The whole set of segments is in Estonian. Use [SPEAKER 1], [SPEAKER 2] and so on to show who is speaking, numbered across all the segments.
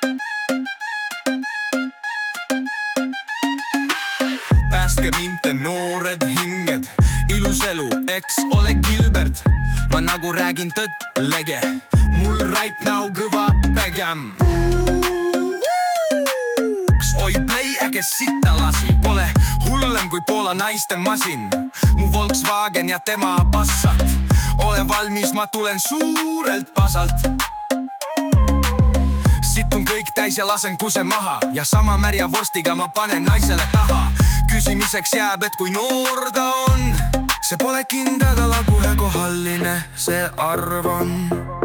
[SPEAKER 1] Päästke mind te noored hinged, ilus elu, eks ole Gilbert. Ma nagu räägin tõtt, lege, mul right now kõva pägem. Oi play, äge sitta lasi, pole hullem kui Poola naiste masin. Mu Volkswagen ja tema Passat, olen valmis, ma tulen suurelt pasalt. Situn kõik täis ja lasen kuse maha ja sama märja vorstiga ma panen naisele taha. Küsimiseks jääb, et kui noor ta on, see pole kindel, ala kohalline, see arvan.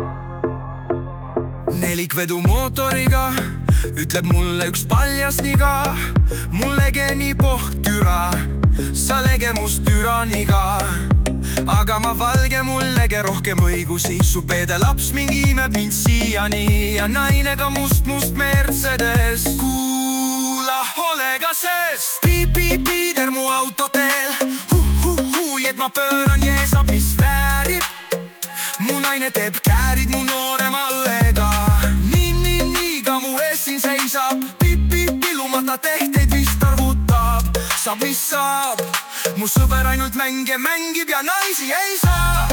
[SPEAKER 1] Nelikvedu mootoriga ütleb mulle üks paljas niga. Mul lege nii pohtüra, sa lege must türaniga. Aga ma valge, mul lege rohkem õigusi. Su peede laps mingi imeb mind siiani ja naine ka must Mercedes. Kuula, ole ka sees, piider mu autoteel. Et ma pööran jeesab, mis väärib. Mu naine teeb käärid mu noorema õega. Nii ka mu ees siin seisab. Pilumata tehteid vist arvutab. Saab mis saab, mu sõber ainult mänge mängib ja naisi ei saa.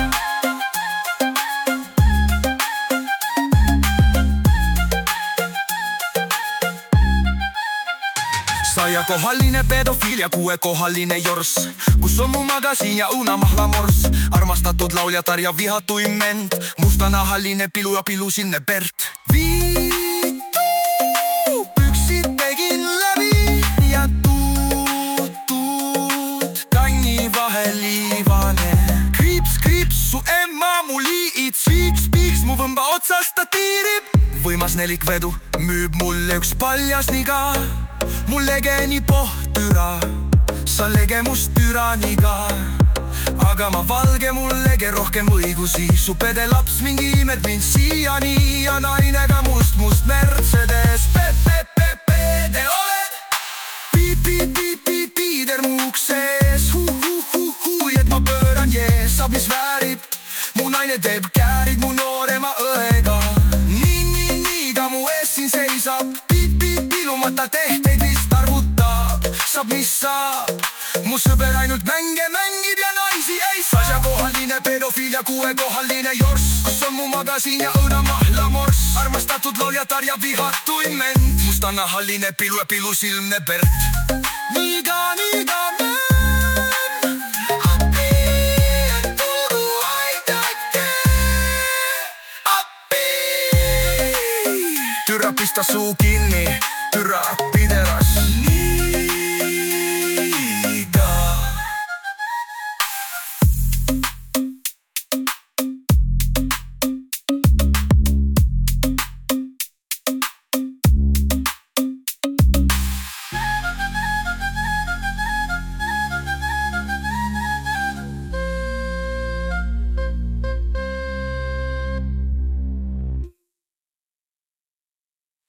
[SPEAKER 1] Saia kohalline pedofiil ja 6-kohaline jors, kus on mu magasin ja õunamahlamors. Armastatud lauljatar ja vihatuim ment, mustanahaline pilu ja pilusinne Bert. Viitu püksid tegin läbi ja tuut kanni vahel liivane. Kriips, su emma mu liid, spiiks, mu võmba otsast ta tiirib. Võimas nelikvedu müüb mulle üks paljas niga. Mul lege nii pohtüra, sa lege must türaniga. Aga ma valge, mul lege rohkem õigusi. Su pede laps mingi imed mind siiani ja naine ka must Mercedes. Te oled piider mu uksees. Et ma pööran jeesab, mis väärib. Mu naine teeb käärid mu noorema õega. Nii ka mu ees siin seisab. Pilumata tehteid vist arvutab. Saab mis saab, mu sõber ainult mänge mängib ja naisi ei saa. Asjakohaline pedofiil ja 6-kohaline jors, kus on mu magasin ja õunamahlamors. Armastatud lauljatar ja vihatuim ment, mustanahaline pilu ja pilusilmne Bert. Nii ka mäng. Appi, tulgu aidake. Appi. Türa pista suu kinni, türa pideras.